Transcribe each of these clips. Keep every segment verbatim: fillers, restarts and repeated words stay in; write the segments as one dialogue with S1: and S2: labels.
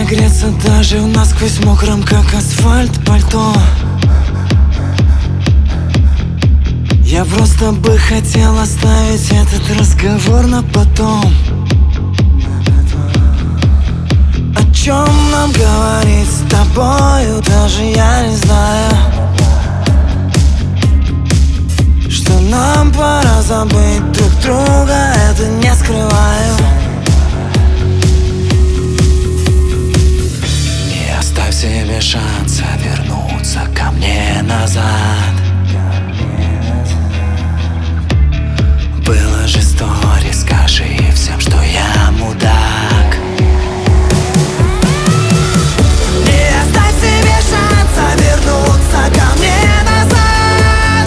S1: согреться даже в насквозь мокром, как асфальт, пальто. Я просто бы хотел оставить этот разговор на потом. О чем нам говорить с тобою, даже я не знаю. Что нам пора забыть друг друга, это не скрываю. И оставь себе шанс вернуться ко мне назад. Было же стори, скажи всем, что я мудак. И оставь себе шанс вернуться ко мне назад.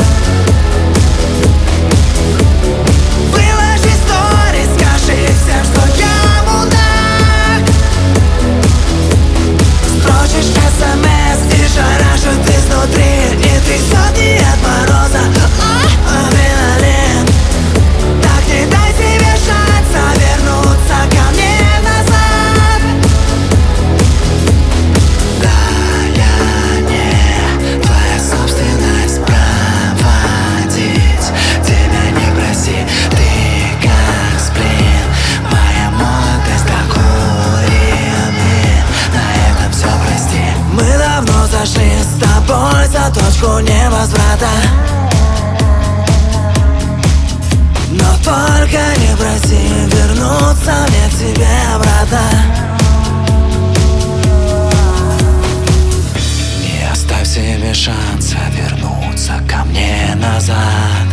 S1: Выложи стори, скажи всем, что я мудак. Строчишь смс и шарашит изнутри, и ты сотни от мороза. Адреналин. Так не дай себе шанса вернуться ко мне назад. Да, я не твоя собственность, проводить тебя не проси. Ты как сплин, моя молодость, как урин. На этом все прости. Мы давно зашли с тобой за точку невозврата. Но только не проси вернуться мне к тебе обратно. И оставь себе шанс вернуться ко мне назад.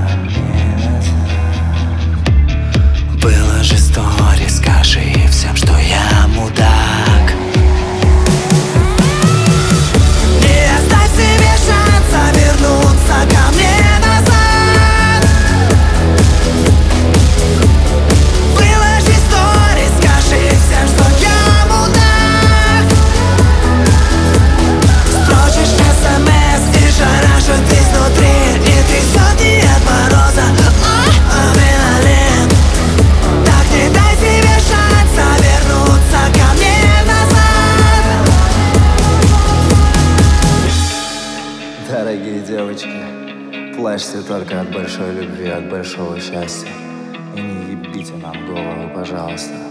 S1: Было же стори, скажи всем, что я мудак. И оставь себе шанс вернуться ко мне назад. Выложи стори, скажи всем, что я мудак. Строчишь смс и шарашит изнутри, и ты сотни от мороза. Адреналин. Так не дай себе шанса вернуться ко мне назад.
S2: Дорогие девочки, плачьте только от большой любви, от большого счастья. И не ебите нам голову, пожалуйста.